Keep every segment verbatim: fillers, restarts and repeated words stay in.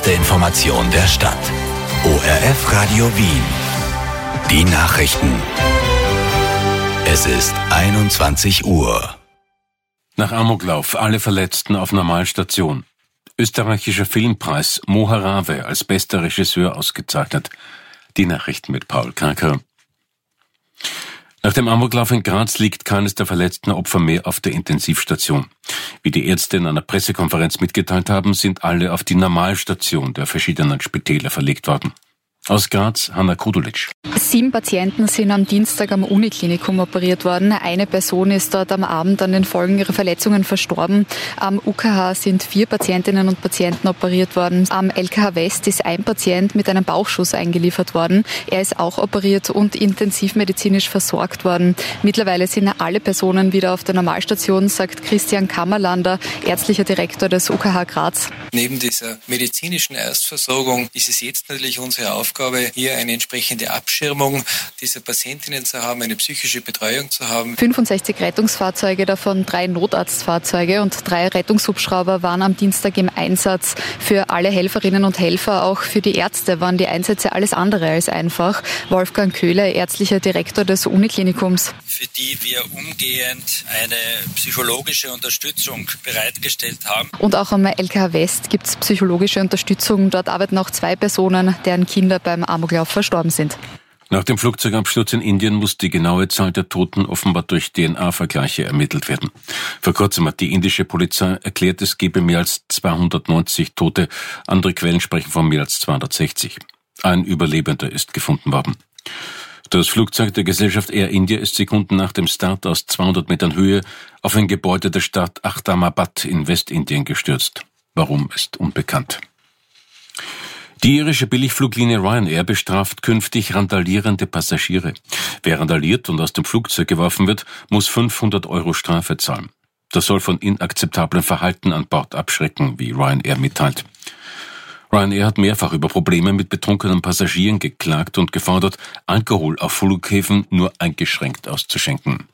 erste Information der Stadt. O R F Radio Wien. Die Nachrichten. Es ist einundzwanzig Uhr. Nach Amoklauf alle Verletzten auf Normalstation. Österreichischer Filmpreis Mo Harave als bester Regisseur ausgezeichnet. Die Nachrichten mit Paul Kraker. Nach dem Amoklauf in Graz liegt keines der verletzten Opfer mehr auf der Intensivstation. Wie die Ärzte in einer Pressekonferenz mitgeteilt haben, sind alle auf die Normalstation der verschiedenen Spitäler verlegt worden. Aus Graz, Hanna Kudulic. Sieben Patienten sind am Dienstag am Uniklinikum operiert worden. Eine Person ist dort am Abend an den Folgen ihrer Verletzungen verstorben. Am U K H sind vier Patientinnen und Patienten operiert worden. Am L K H West ist ein Patient mit einem Bauchschuss eingeliefert worden. Er ist auch operiert und intensivmedizinisch versorgt worden. Mittlerweile sind alle Personen wieder auf der Normalstation, sagt Christian Kammerlander, ärztlicher Direktor des U K H Graz. Neben dieser medizinischen Erstversorgung ist es jetzt natürlich unsere Aufgabe, hier eine entsprechende Abschirmung dieser Patientinnen zu haben, eine psychische Betreuung zu haben. fünfundsechzig Rettungsfahrzeuge, davon drei Notarztfahrzeuge und drei Rettungshubschrauber waren am Dienstag im Einsatz. Für alle Helferinnen und Helfer, auch für die Ärzte, waren die Einsätze alles andere als einfach. Wolfgang Köhler, ärztlicher Direktor des Uniklinikums. Für die wir umgehend eine psychologische Unterstützung bereitgestellt haben. Und auch am L K H West gibt es psychologische Unterstützung. Dort arbeiten auch zwei Personen, deren Kinder beim Amoklauf verstorben sind. Nach dem Flugzeugabsturz in Indien muss die genaue Zahl der Toten offenbar durch D N A-Vergleiche ermittelt werden. Vor kurzem hat die indische Polizei erklärt, es gebe mehr als zweihundertneunzig Tote. Andere Quellen sprechen von mehr als zweihundertsechzig. Ein Überlebender ist gefunden worden. Das Flugzeug der Gesellschaft Air India ist Sekunden nach dem Start aus zweihundert Metern Höhe auf ein Gebäude der Stadt Ahmedabad in Westindien gestürzt. Warum, ist unbekannt. Die irische Billigfluglinie Ryanair bestraft künftig randalierende Passagiere. Wer randaliert und aus dem Flugzeug geworfen wird, muss fünfhundert Euro Strafe zahlen. Das soll von inakzeptablem Verhalten an Bord abschrecken, wie Ryanair mitteilt. Ryanair hat mehrfach über Probleme mit betrunkenen Passagieren geklagt und gefordert, Alkohol auf Flughäfen nur eingeschränkt auszuschenken.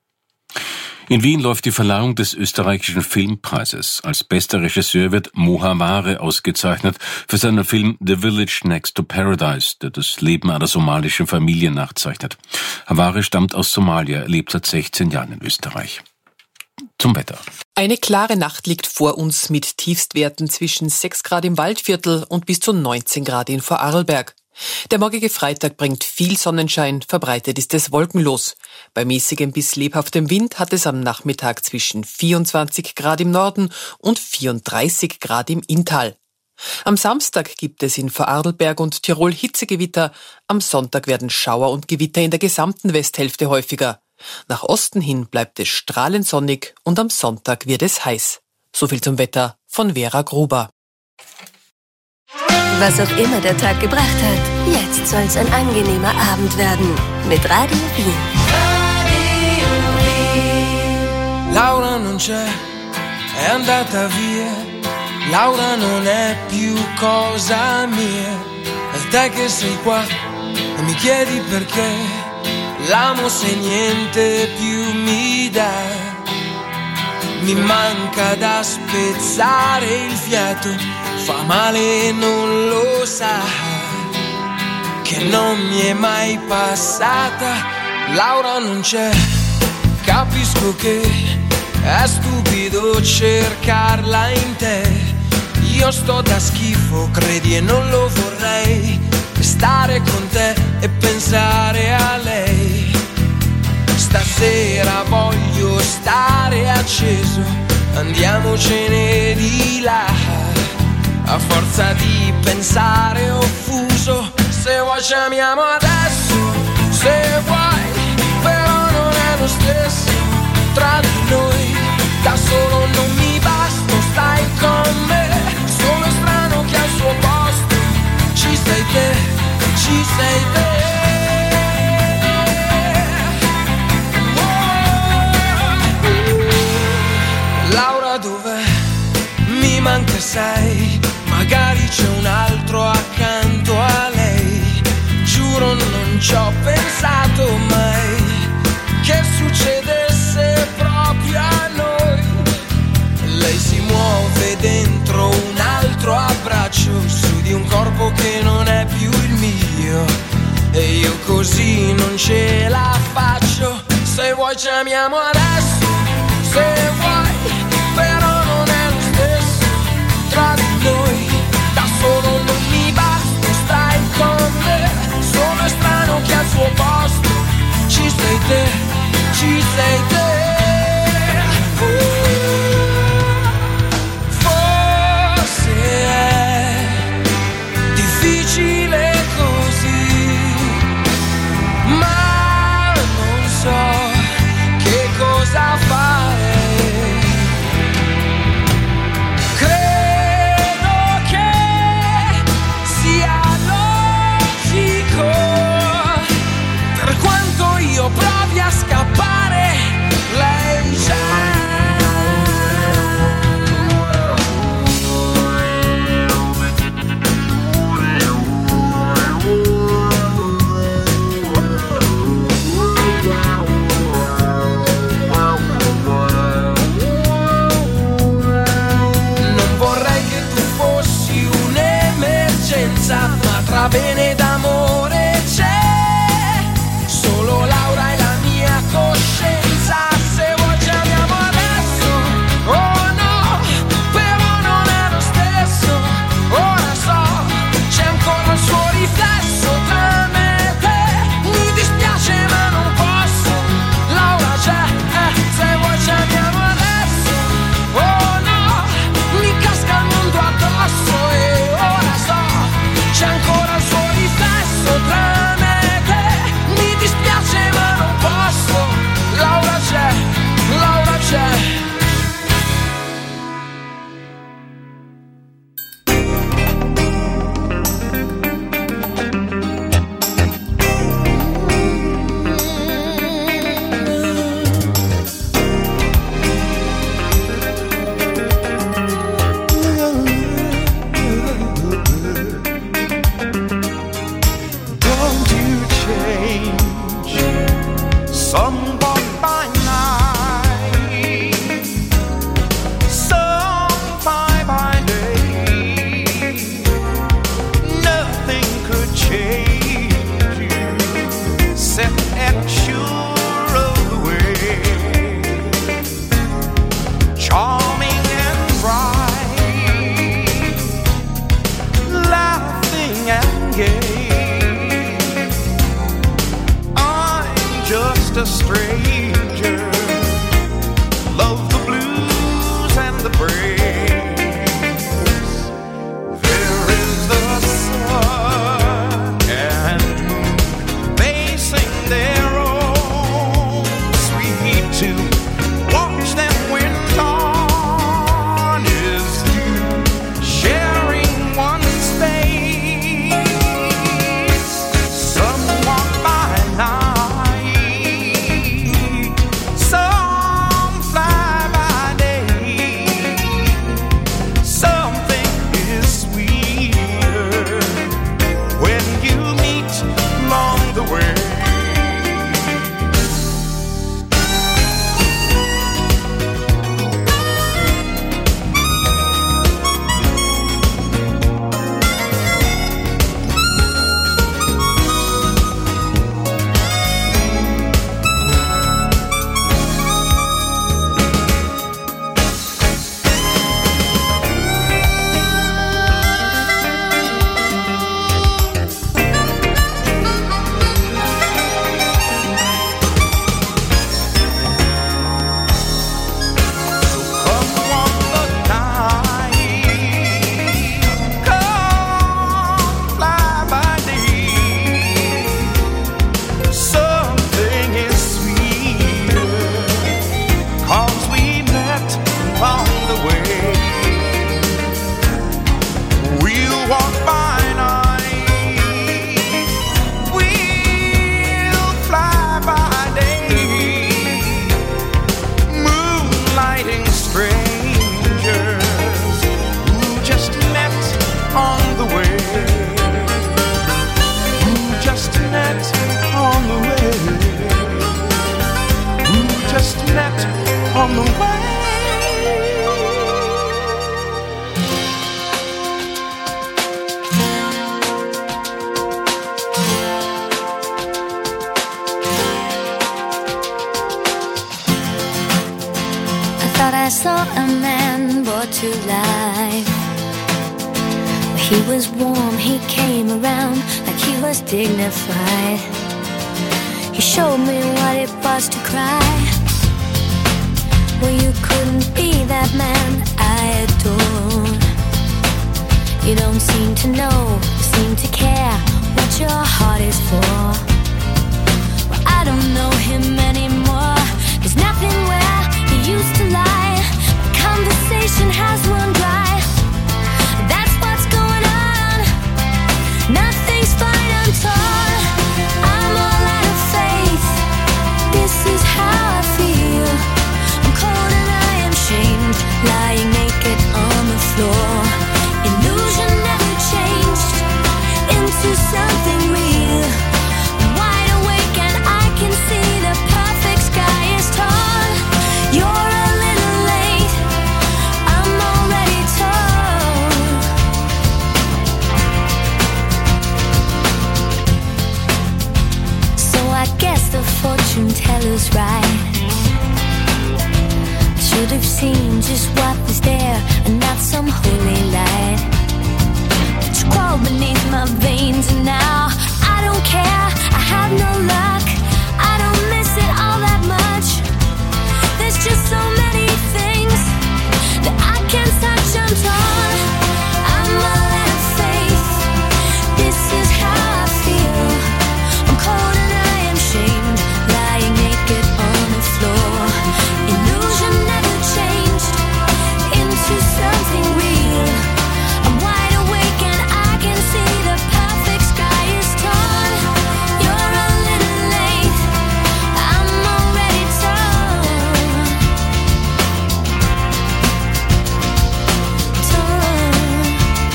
In Wien läuft die Verleihung des österreichischen Filmpreises. Als bester Regisseur wird Mo Harave ausgezeichnet für seinen Film The Village Next to Paradise, der das Leben einer somalischen Familie nachzeichnet. Harave stammt aus Somalia, lebt seit sechzehn Jahren in Österreich. Zum Wetter. Eine klare Nacht liegt vor uns mit Tiefstwerten zwischen sechs Grad im Waldviertel und bis zu neunzehn Grad in Vorarlberg. Der morgige Freitag bringt viel Sonnenschein, verbreitet ist es wolkenlos. Bei mäßigem bis lebhaftem Wind hat es am Nachmittag zwischen vierundzwanzig Grad im Norden und vierunddreißig Grad im Inntal. Am Samstag gibt es in Vorarlberg und Tirol Hitzegewitter, am Sonntag werden Schauer und Gewitter in der gesamten Westhälfte häufiger. Nach Osten hin bleibt es strahlend sonnig und am Sonntag wird es heiß. So viel zum Wetter von Vera Gruber. Was auch immer der Tag gebracht hat, jetzt soll es ein angenehmer Abend werden. Mit Radio Wien. Radio Wien. Laura non c'è, è andata via. Laura non è più cosa mia. È te che sei qua e mi chiedi perché. L'amo se niente più mi dà. Mi manca da spezzare il fiato, fa male e non lo sa, che non mi è mai passata. Laura non c'è, capisco che è stupido cercarla in te. Io sto da schifo, credi e non lo vorrei, stare con te e pensare a lei. Stasera voglio stare acceso, andiamocene di là. A forza di pensare offuso, se vuoi ci amiamo adesso, se vuoi, però non è lo stesso tra di noi. Da solo non mi basto, stai con me, sono strano che al suo posto ci sei te, ci sei te. Laura dov'è? Mi manca sai, magari c'è un altro accanto a lei. Giuro non ci ho pensato mai che succedesse proprio a noi. Lei si muove dentro un altro abbraccio, su così non ce la faccio. Se vuoi ci amiamo adesso, se vuoi, però non è lo stesso tra di noi. Da solo non mi basta, stai con me. Sono strano che al suo posto ci sei te, ci sei te. Uh, forse è difficile così, ma non so che cosa fare. Credo che sia logico, per quanto io provi a scappare, lei c'è. Ma tra bene d'amore c'è solo Laura e la mia coscienza. Se vuoi ci amiamo adesso, oh no, però non è lo stesso. Ora so, c'è ancora il suo riflesso tra me e te. Mi dispiace ma non posso, Laura c'è, eh, se vuoi ci amiamo adesso, oh no, mi casca il mondo addosso. E ora so, c'è ancora il suo riflesso tra me e te. Mi dispiace ma non posso, Laura c'è, Laura c'è. to life. He was warm, he came around like he was dignified. He showed me what it was to cry. Well, you couldn't be that man I adore. You don't seem to know, seem to care what your heart is for. Well, I don't know him anymore. There's nothing where he used to lie. Conversation has run dry. That's what's going on. Nothing's fine, I'm torn. I'm all out of faith. This is how I feel. I'm cold and I am shamed, lying naked on the floor. Illusion never changed into something real. I'm wide awake and I can see the perfect sky is torn. You're a little late, I'm already torn. So I guess the fortune teller's right. Should have seen just what was there and not some holy light. But you crawled beneath my veins and now I don't care, I have no luck. I don't miss it all that much. There's just so many things that I can't touch, I'm torn. I'm all out of faith. This is how I feel. I'm cold and I am shamed, lying naked on the floor. Illusion never changed into something real. I'm wide awake and I can see the perfect sky is torn. You're a little late, I'm already torn. Torn.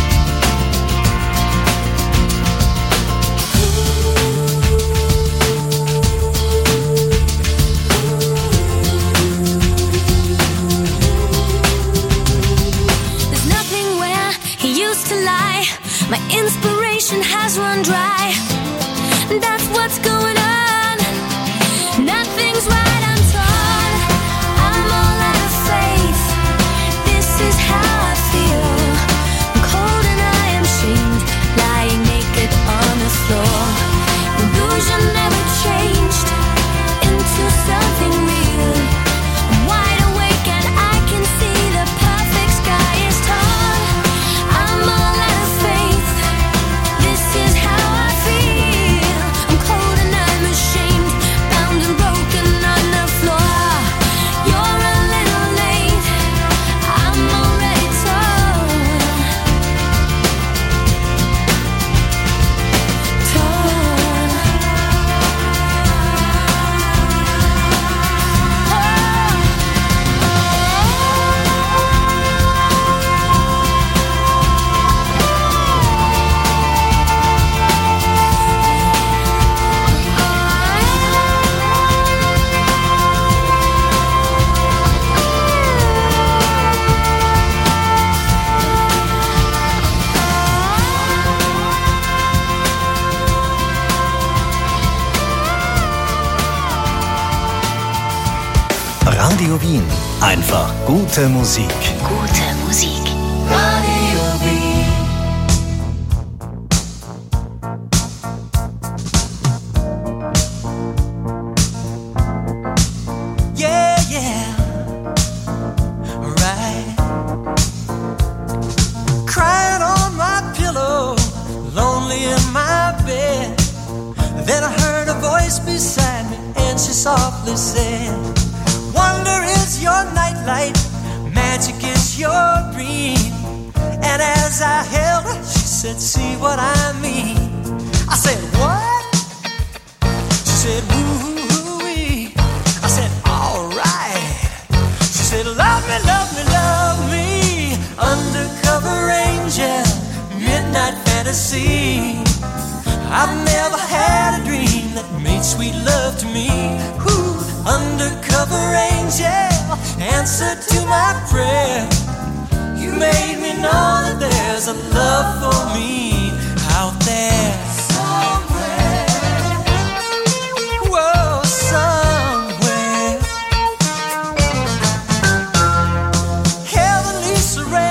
There's nothing where he used to lie. My inspiration has run dry. That's what's going on. Nothing's right, I'm torn. I'm all out of faith. This is how I feel. I'm cold and I am shamed, lying naked on the floor. Illusion never changed into something real. I'm wide awake and I can see the perfect sky is torn. I'm all out of faith. This is how I feel. I'm cold and I'm ashamed, bound and broken on the floor. You're a little late, I'm already torn. Torn. Radio Wien. Einfach gute Musik. Gute Musik. Radio Wien. Yeah, yeah, right. Crying on my pillow, lonely in my bed. Then I heard a voice beside me, and she softly said, wonder is your nightlight, magic is your dream. And as I held her, she said, see what I mean. I said, what? She said, woo-wee. I said, all right. She said, love me, love me, love me. Undercover angel, midnight fantasy. I've never had a dream that made sweet love to me. Ooh, undercover angel, answer to my prayer. You made me know that there's a love for me out there. Somewhere. Whoa, somewhere. Heavenly surrender.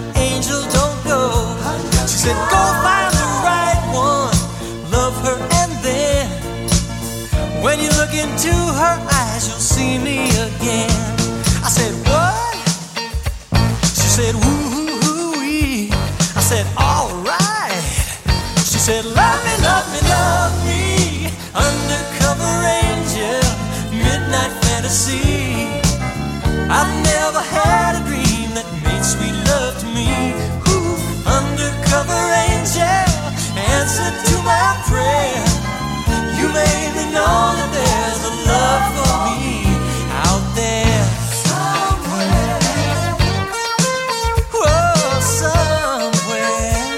angel, don't go. She said, go find the right one, love her, and then when you look into her eyes, you'll see me again. I said, what? She said, woo-hoo-hoo-wee. I said, all right. She said, love me, love me, love me, undercover angel, midnight fantasy. I've never had a dream that made sweet love to me. Ooh, undercover angel, answer to my prayer. You made me know that there's a love for me out there somewhere. Whoa, somewhere.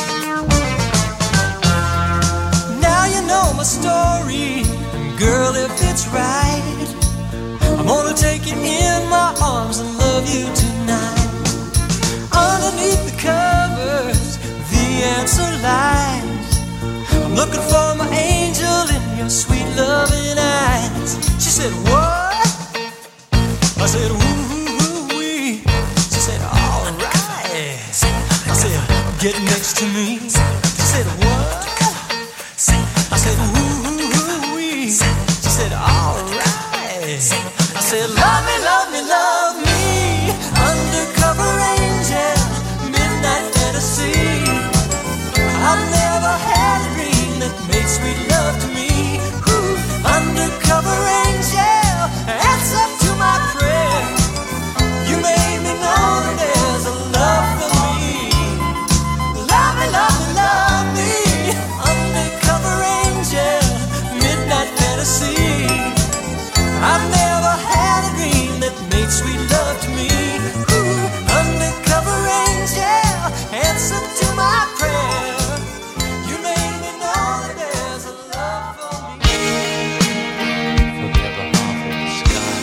Now you know my story, girl, if it's right, I'm gonna take you in my arms and love you tonight. Underneath the covers, the answer lies. I'm looking for my angel in your sweet loving eyes. She said, what? I said, woo-hoo-wee. She said, all right. I said, get next to me. She said, what? I said, woo-hoo-wee. She said, all right. I said, love me, love me, love me, undercover angel, midnight fantasy. I've never had a dream that made sweet love to me. Ooh, undercover angel, answer to my prayer. You made me know that there's a love for me. Love me, love me, love me, undercover angel, midnight fantasy. I've never had a dream that made sweet love to me. Ooh, undercover angel, answer to my prayer. You made me know that there's a love for me. For the other half of the sky.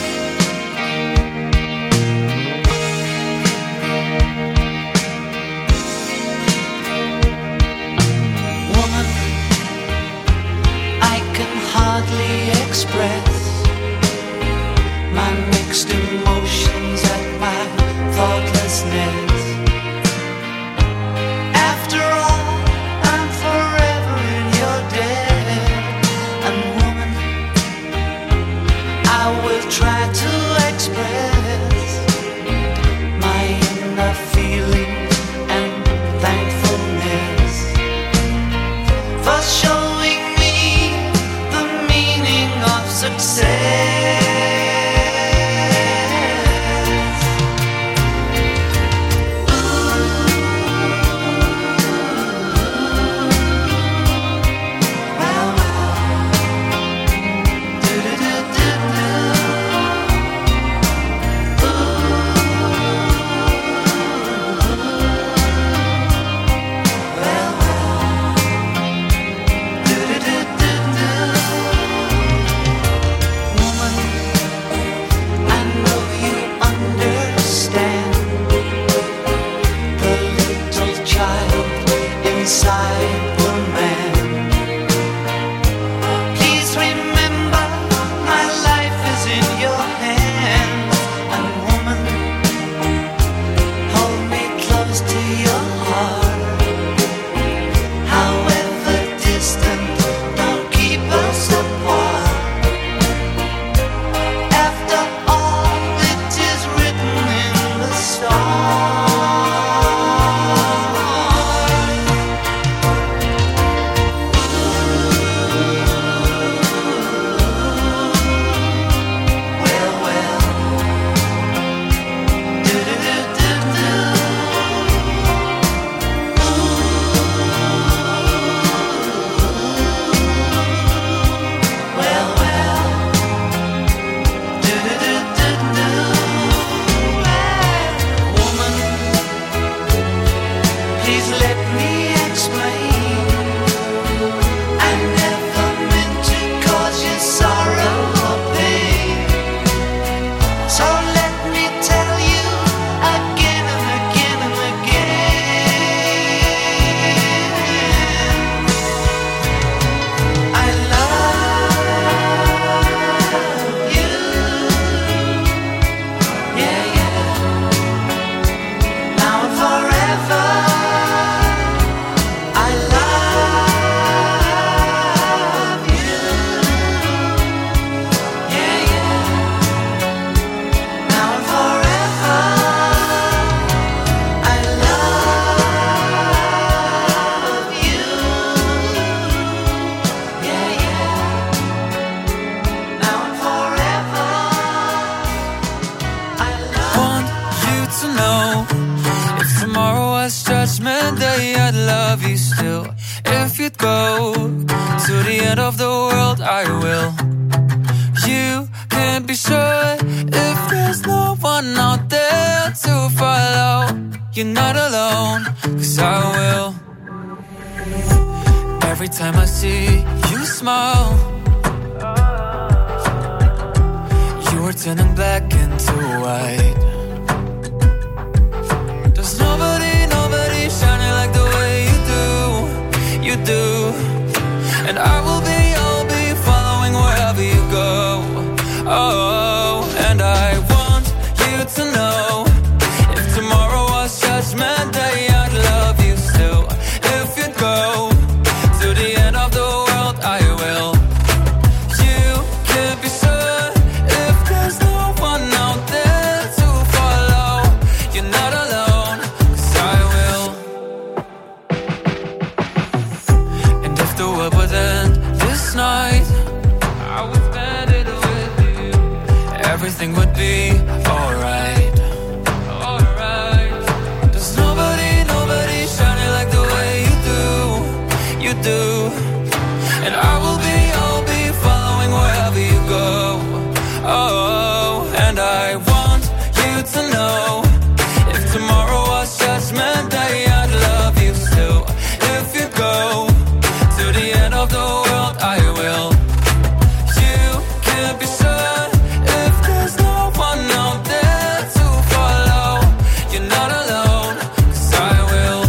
Woman, I can hardly express my mixed emotions at my thoughtlessness. After all, I'm forever in your debt. And woman, I will try to express my inner feelings and thankfulness for showing me the meaning of success. Forever judgment day, I'd love you still. If you'd go to the end of the world, I will. You can't be sure if there's no one out there to follow. You're not alone, 'cause I will. Every time I see you smile, you're turning black into white. There's nobody, nobody shining like the way you do, you do. And I will be, I'll be following wherever you go. Oh, and I want you to know, if tomorrow was judgment day, I'd love you still. If you'd go to the end of the world, I will. You can't be sure if there's no one out there to follow. You're not alone, 'cause I will. And if the world would end this night, I would spend it with you. Everything would be alright. Alright. There's nobody, nobody shining like the way you do, you do. And I will be, I'll be following wherever you go. Oh, and I want you to know, if tomorrow was judgment day, I'd love you still. If you go to the end of the world, I will. You can't be sure if there's no one out there to follow. You're not alone, 'cause I will.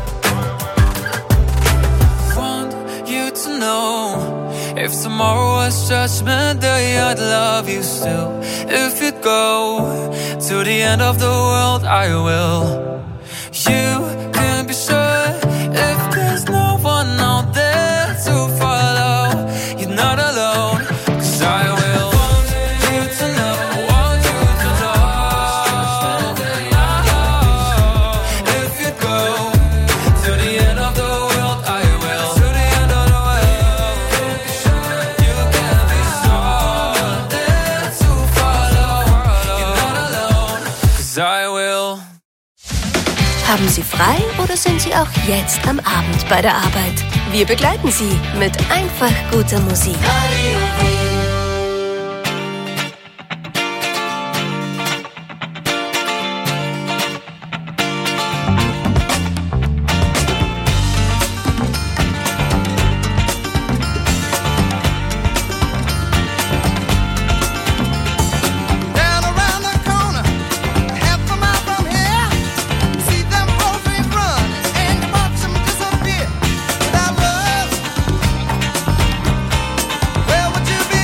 Want you to know, if tomorrow was judgment day, I'd love you still. If you'd go to the end of the world, I will. You can be sure if there's no one out there to follow. You're not alone, 'cause I will. Want you to know, want you to know. If you'd go to the end of the world, I will. To the end of the world, you can be sure there to follow. You're not alone, 'cause I will. Haben Sie frei oder sind Sie auch jetzt am Abend bei der Arbeit? Wir begleiten Sie mit einfach guter Musik. Down around the corner, half a mile from here, see them old trains run and you watch them disappear. Without love, where would you be?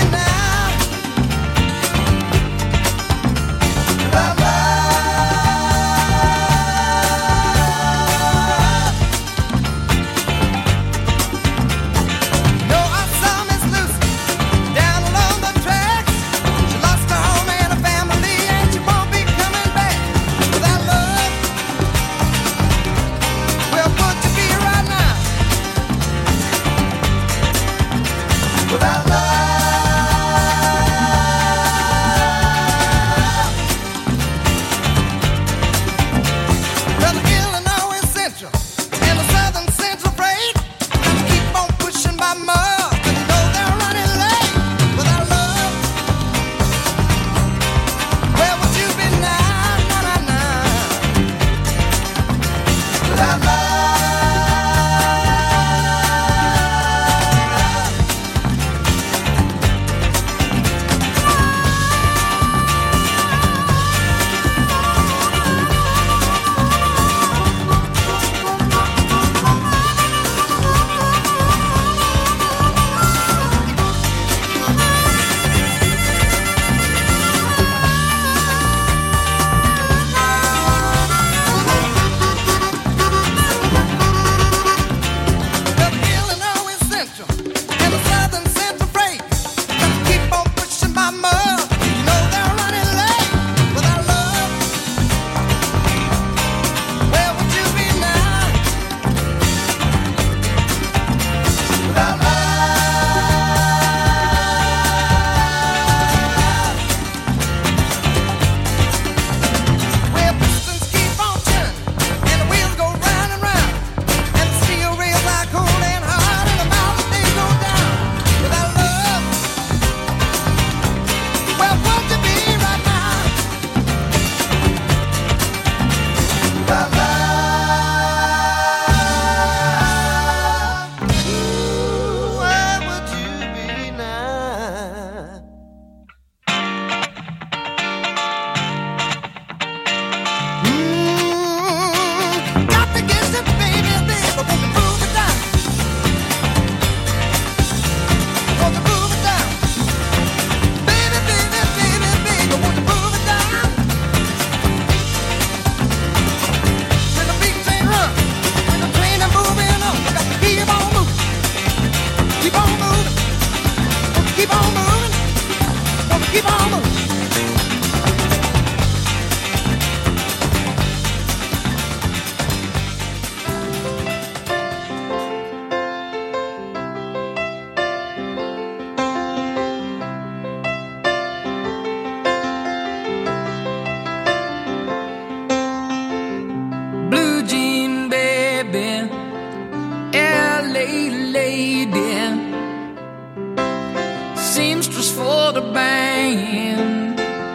for the band.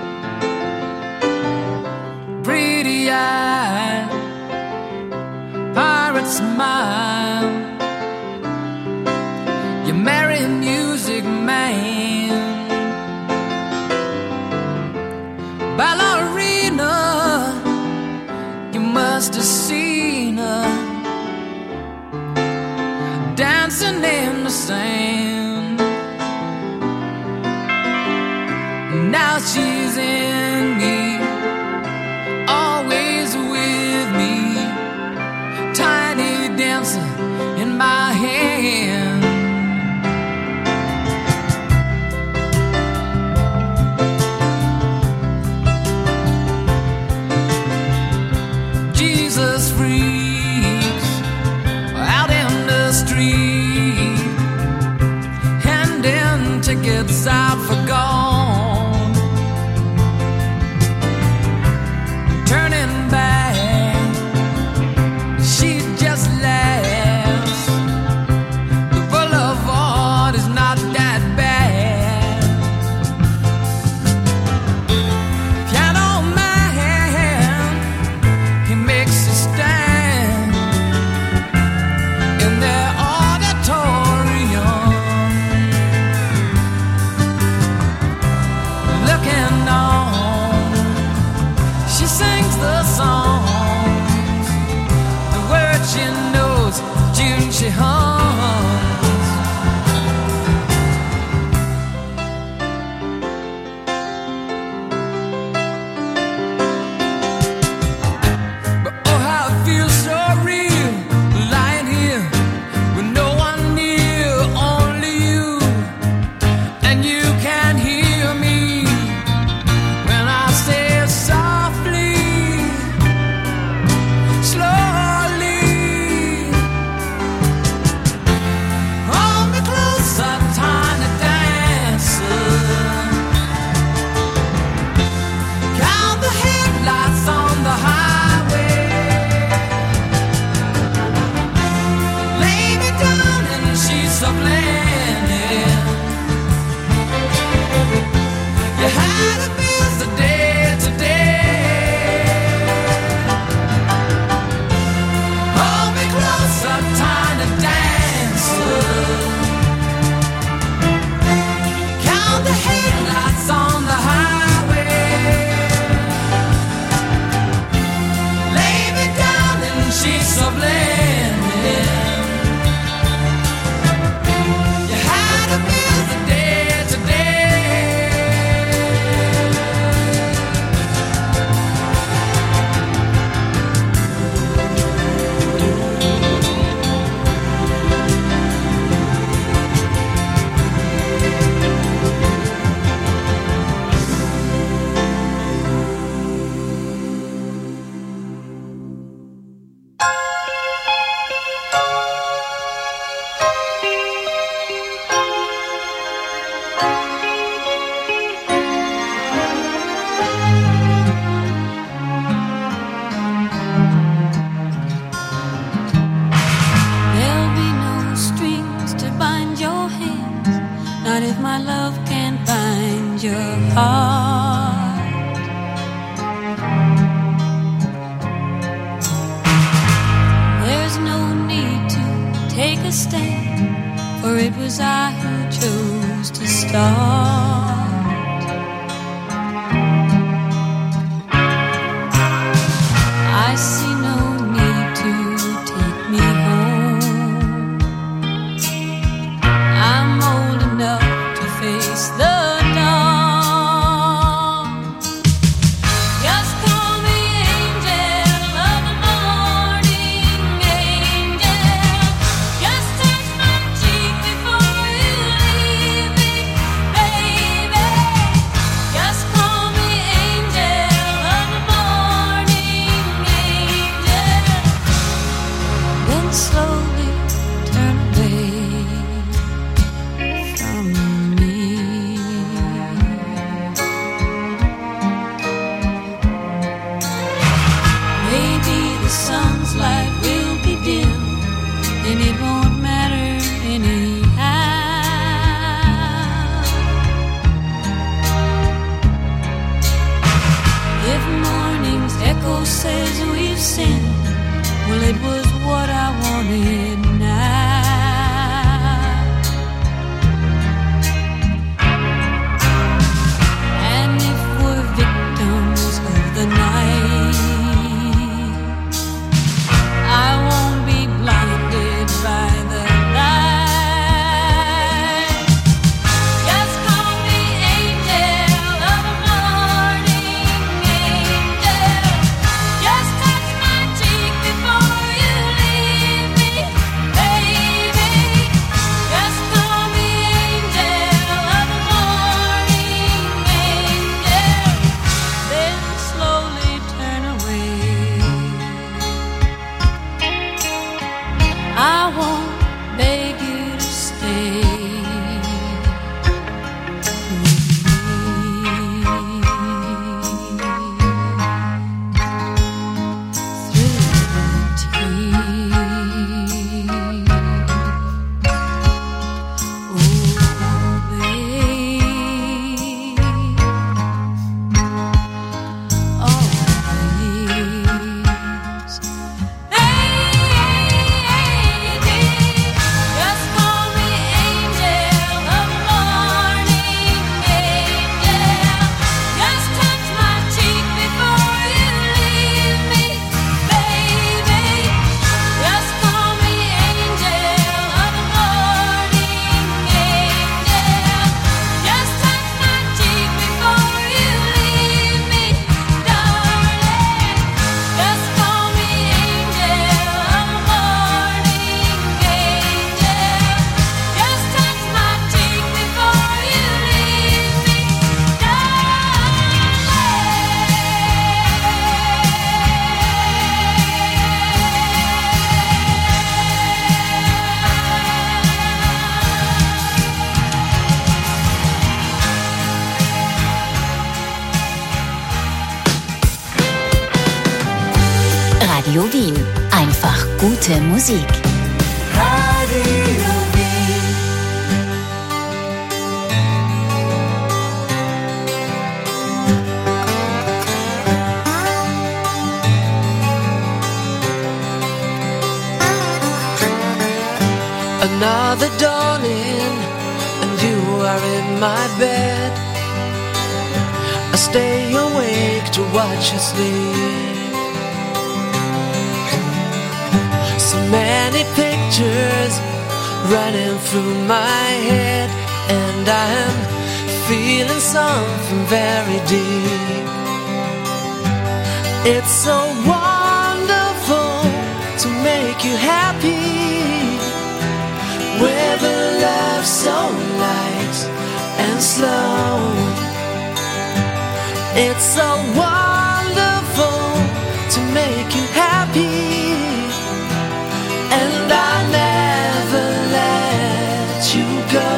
Pretty eyed pirate smile. You marry music man. Ballerina, you must have seen her dancing in the sand. Now she's in me, always with me, tiny dancer in my hand. Jesus freaks out in the street, handing tickets out for gone, turning back, she just laughs. The boulevard is not that bad. Piano man, he makes a stand in their auditorium, looking on. She sings the songs, the words she knows, tune she hums. But oh, how it feels so real, lying here with no one near, only you, and you can hear me when I say it softly, slowly. Hold me closer, tiny dancer. Count the headlights on the highway. Lay me down in sheets of linen. You had a busy day today. Hold me closer, tiny dancer. Count the headlights on the highway. Lay me down in sheets of linen. You had a busy day today. There'll be no strings to bind your hands, not if my love can bind your heart. There's no need to take a stand, for it was I who chose to start. I see no need to take me home. I'm old enough to face the dawn. Just call me angel of the morning, angel. Just touch my cheek before you leave me, baby. Just call me angel of the morning, angel. Then slowly turn away from me. Maybe the sun's light will be dim, and it won't matter anyhow. Radio Wien. Einfach gute Musik. Radio Wien. Another dawning, and you are in my bed. I stay awake to watch you sleep. So many pictures running through my head, and I'm feeling something very deep. It's so wonderful to make you happy, with a love so light and slow. It's so wonderful to make you happy, and I'll never let you go.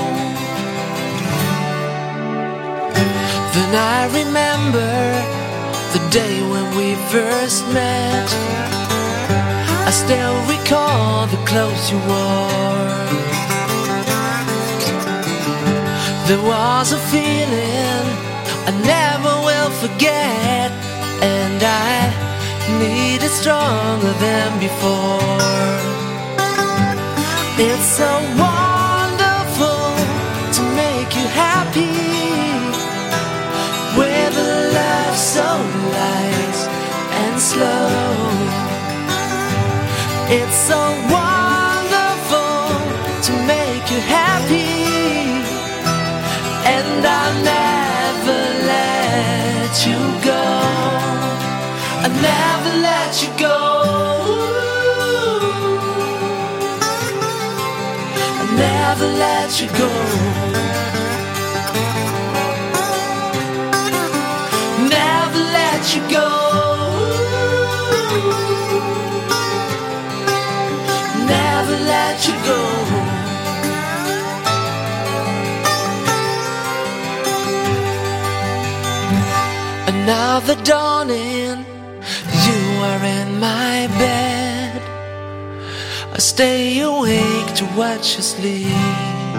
Then I remember the day when we first met. I still recall the clothes you wore. There was a feeling I never will forget, and I need it stronger than before. It's so wonderful to make you happy, with a love so light and slow. It's so wonderful to make you happy, and I'll never let you go. I'll never let you go. I'll never let you go. Never let you go. Never let you go. Another dawning, you are in my bed. I stay awake to watch you sleep.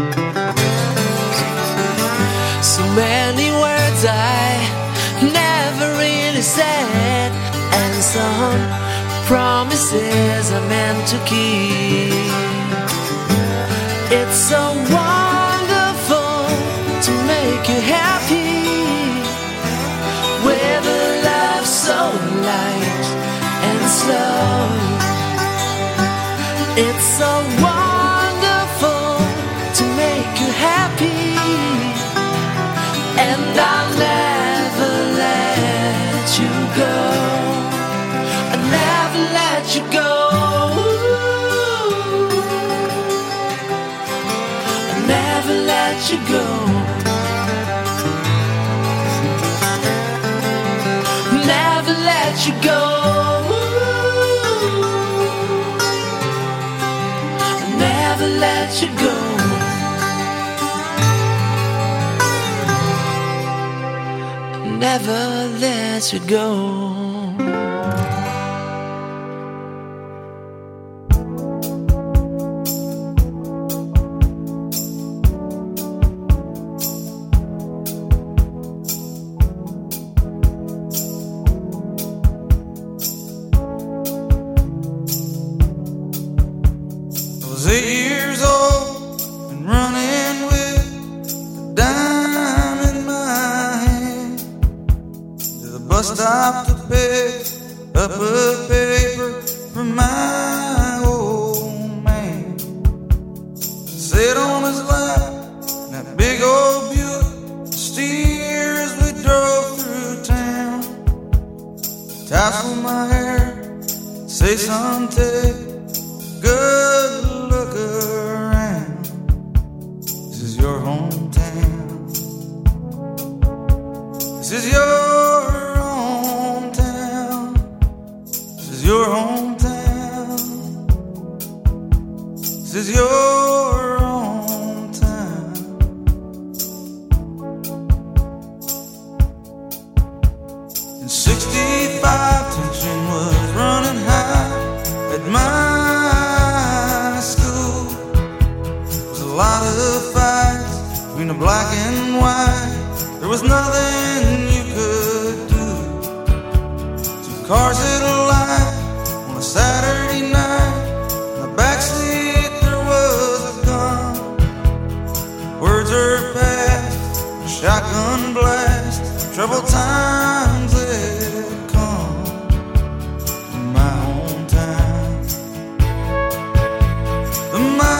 So many words I never really said, and some promises I meant to keep. It's so wonderful to make you happy, with a love so light and slow. It's so wonderful to make you happy, and I'll never let you go. I'll never let you go. I'll never let you go. Never let you go. Never let you go. Never let you go. Stop to pick up a paper from my old man. Sit on his lap in that big old Buick, steer as we drove through town. Tassel my hair, say son, take good look around. This is your hometown. This is your your hometown. This is your hometown. In sixty-five, tension was running. lot of fights between the black and white. There was nothing you could do. Two cars at a light on a Saturday night. In the backseat there was a gun. Words are passed, a shotgun blast. Troubled times had come in my hometown. In my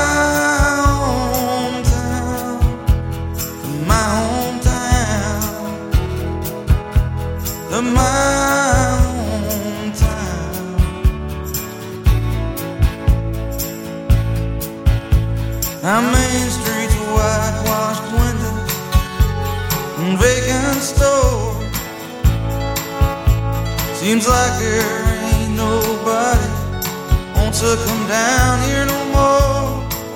hometown, in my hometown, in my hometown. Our main streets, whitewashed windows and vacant stores. Seems like there ain't nobody wants to come down here no more.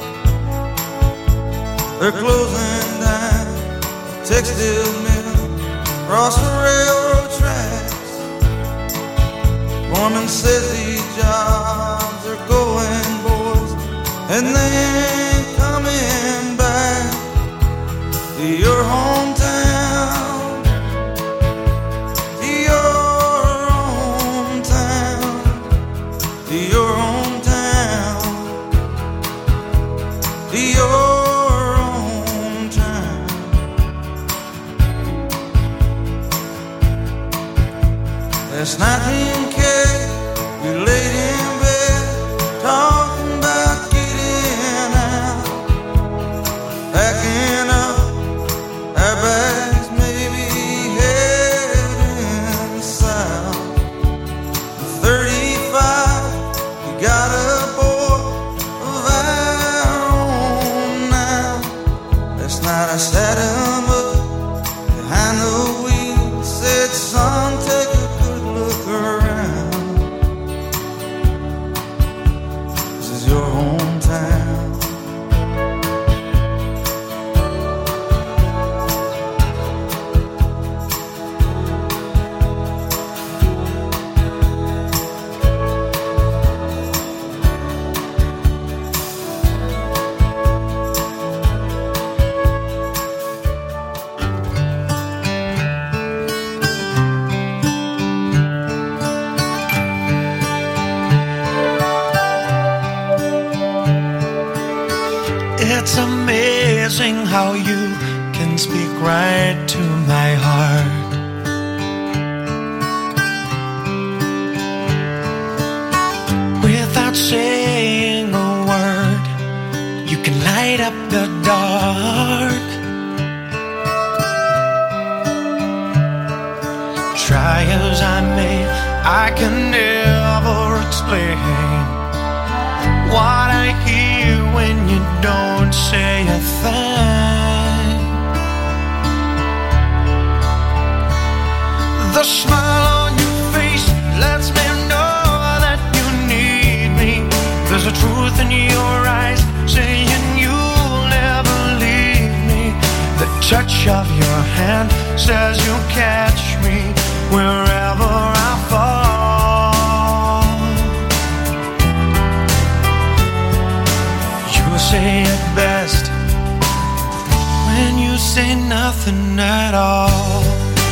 They're closing down the textile mill across the railroad tracks. Foreman says these jobs are going, boys, and they ain't coming back to your hometown, to your hometown, to your hometown, to your hometown. Last night me and Kay, we laid in bed talking about getting out, packing up our bags, maybe heading south. thirty-five, we got a boy of our own now. Last night I sat him up behind the wheel, said, son, take a good look around. This is your hometown. It's amazing how you can speak right to my heart. Without saying a word, you can light up the dark. Try as I may, I can never explain what I hear when you don't say a thing. The smile on your face lets me know that you need me. There's a truth in your eyes saying you'll never leave me. The touch of your hand says you'll catch me wherever I fall. Say it best when you say nothing at all.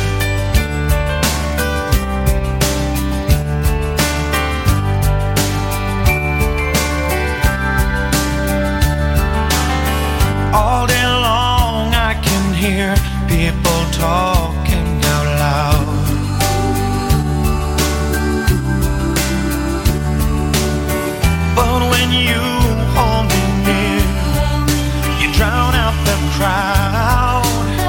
All day long I can hear people talking out loud. But when you hold me, drown out the crowd.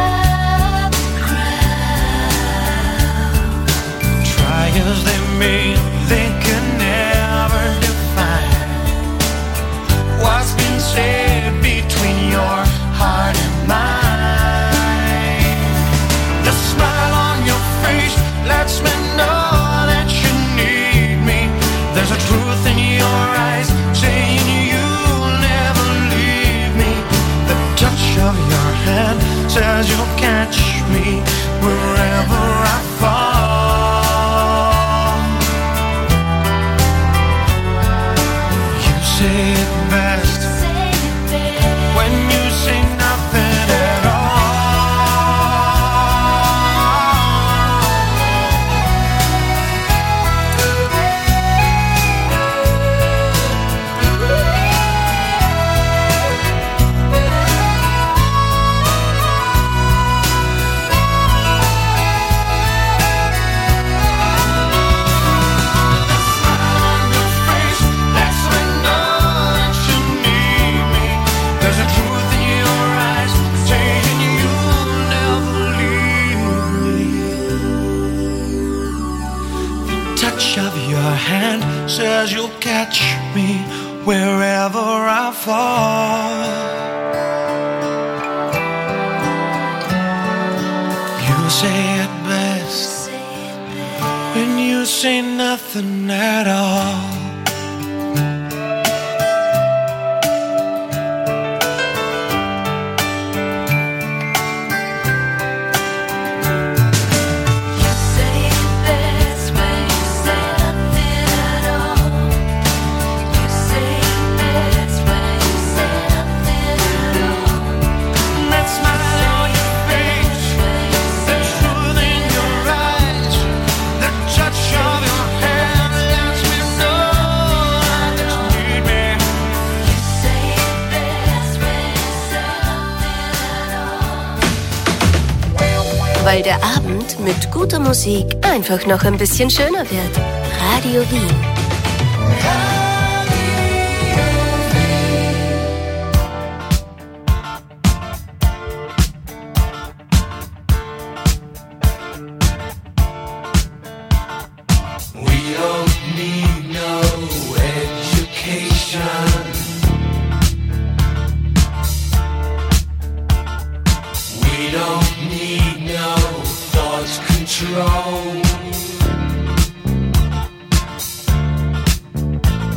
Try as they may, they can never define what's been said between your heart and mine. The smile on your face lets me know that you need me. There's a truth in your eyes saying you'll never leave me. The touch of your hand says you'll catch me wherever I fall. You say it best when you catch me wherever I fall. You say it best when you say nothing at all. Weil der Abend mit guter Musik einfach noch ein bisschen schöner wird. Radio Wien. We don't need no education. We don't need no thought control.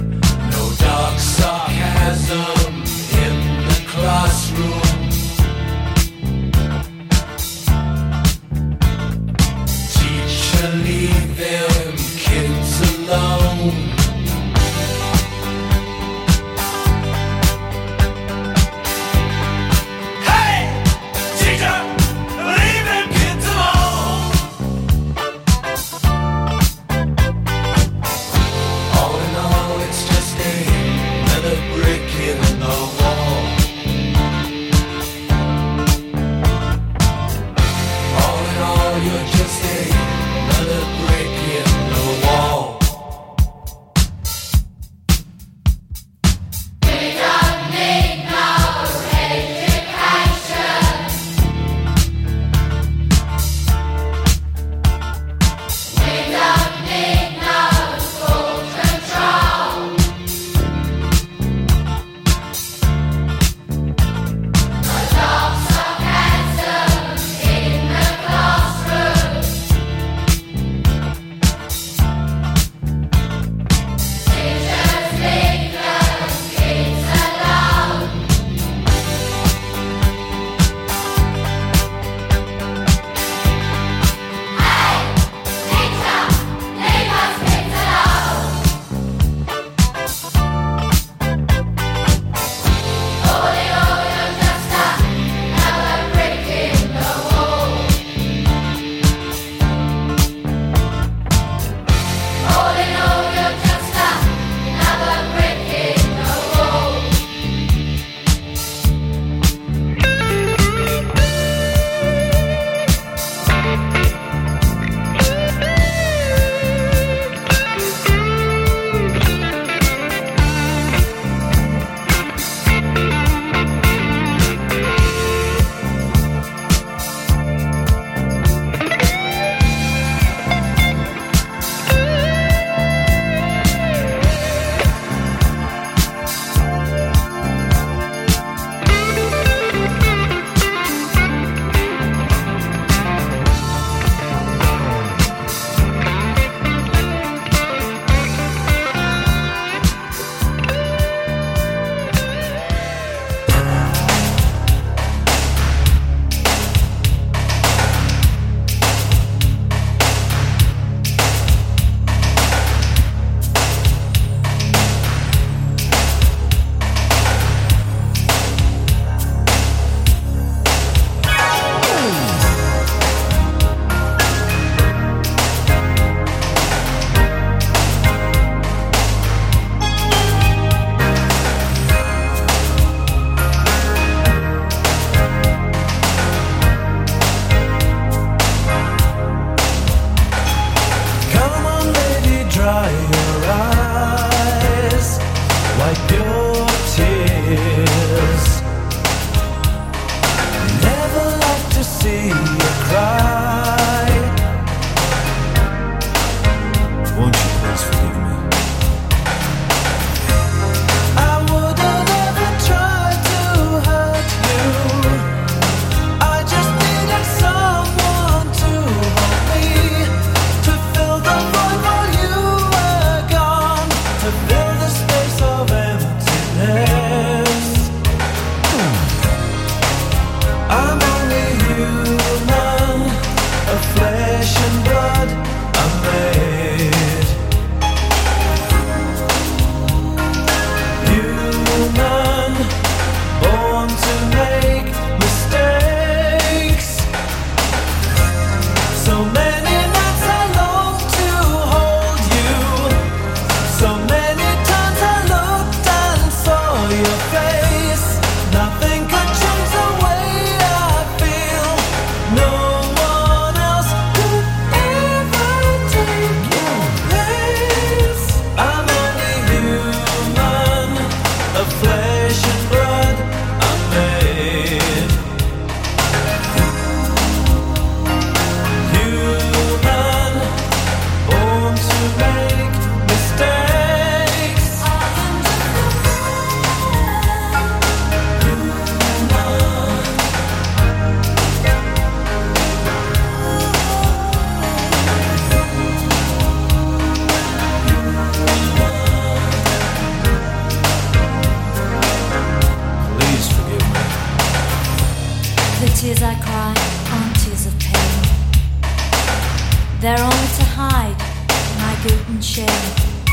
tears I cry aren't tears of pain. They're only to hide my guilt and shame.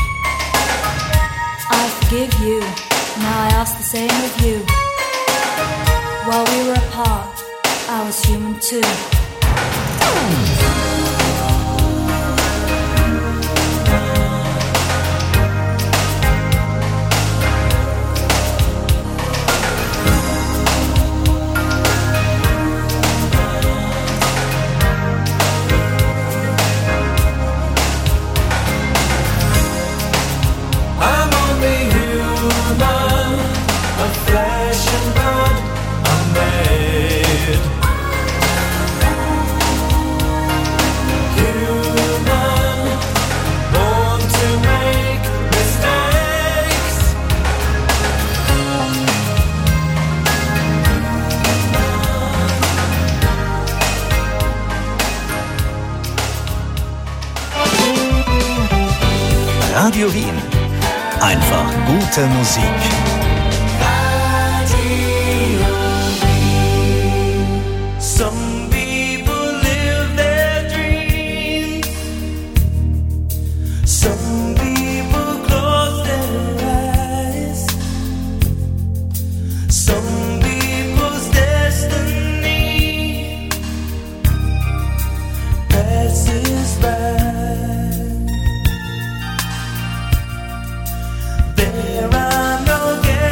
I forgive you, now I ask the same of you. While we were apart, I was human too. Radio Wien. Einfach gute Musik. Some people live their dreams. Some people close their eyes. Some people's destiny passes by. There are no guarantees.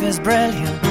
is brilliant.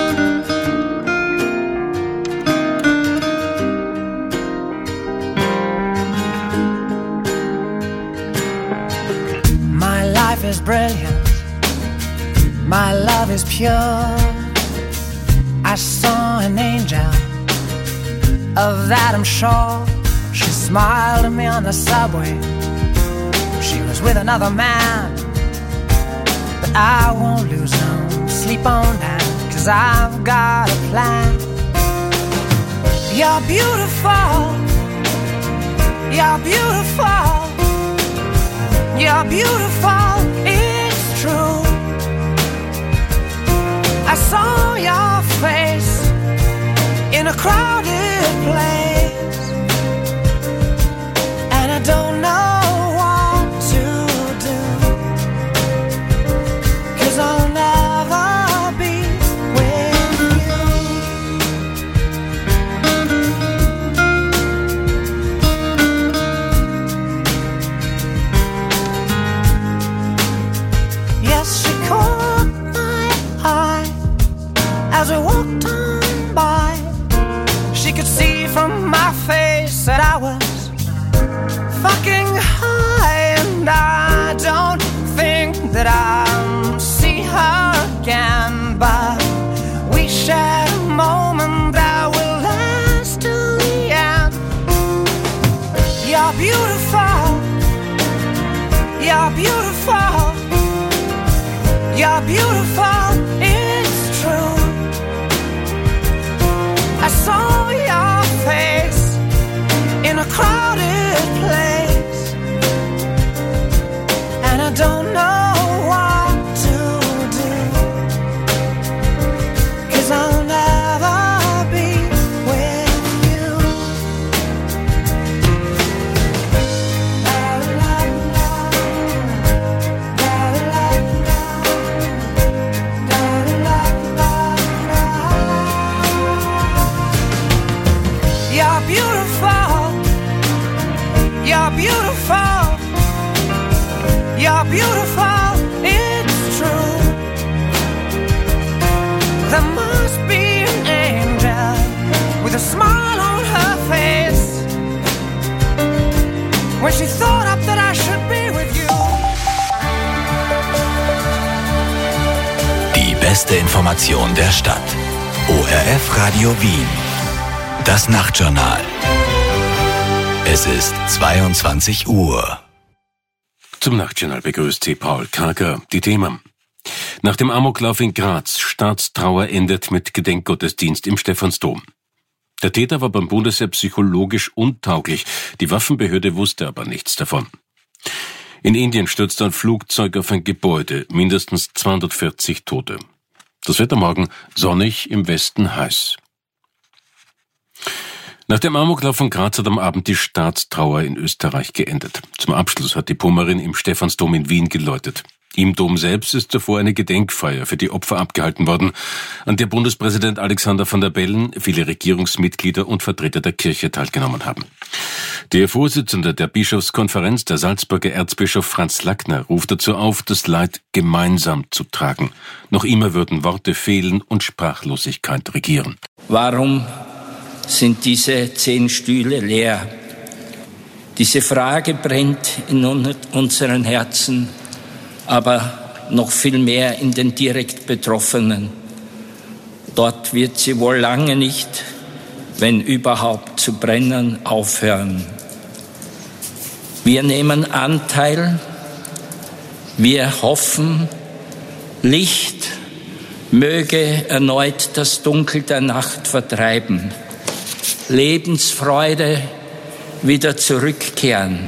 My life is brilliant. My love is pure. I saw an angel, of that I'm sure. She smiled at me on the subway. She was with another man, but I won't lose no sleep on that, 'cause I've got a plan. You're beautiful. You're beautiful. You're beautiful. It's true. I saw your face in a crowded place, and I don't know what to do, 'cause I'll never be with you. Yes, she caught my eye as we walked on by. She could see from my face that I was fucking high, and I don't think that I'll see her again, but we shared a moment that will last till the end. You're beautiful. You're beautiful. You're beautiful. It's true. I saw your face in a crowded place, and I don't know what to do, 'cause I'll never be with you. La, la, la. La, la, la. La, la, la, la. You're beautiful. You're beautiful. You're beautiful. It's true. There must be an angel with a smile on her face when she thought up that I should be with you. Die beste Information der Stadt. O R F Radio Wien. Das Nachtjournal. Es ist zweiundzwanzig Uhr. Zum Nachtjournal begrüßt Sie Paul Karger. Die Themen. Nach dem Amoklauf in Graz, Staatstrauer endet mit Gedenkgottesdienst im Stephansdom. Der Täter war beim Bundesheer psychologisch untauglich. Die Waffenbehörde wusste aber nichts davon. In Indien stürzte ein Flugzeug auf ein Gebäude, mindestens zweihundertvierzig Tote. Das Wetter morgen sonnig, im Westen heiß. Nach dem Amoklauf von Graz hat am Abend die Staatstrauer in Österreich geendet. Zum Abschluss hat die Pummerin im Stephansdom in Wien geläutet. Im Dom selbst ist zuvor eine Gedenkfeier für die Opfer abgehalten worden, an der Bundespräsident Alexander Van der Bellen, viele Regierungsmitglieder und Vertreter der Kirche teilgenommen haben. Der Vorsitzende der Bischofskonferenz, der Salzburger Erzbischof Franz Lackner, ruft dazu auf, das Leid gemeinsam zu tragen. Noch immer würden Worte fehlen und Sprachlosigkeit regieren. Warum sind diese zehn Stühle leer? Diese Frage brennt in unseren Herzen, aber noch viel mehr in den direkt Betroffenen. Dort wird sie wohl lange nicht, wenn überhaupt, zu brennen aufhören. Wir nehmen Anteil, wir hoffen, Licht möge erneut das Dunkel der Nacht vertreiben. Lebensfreude wieder zurückkehren.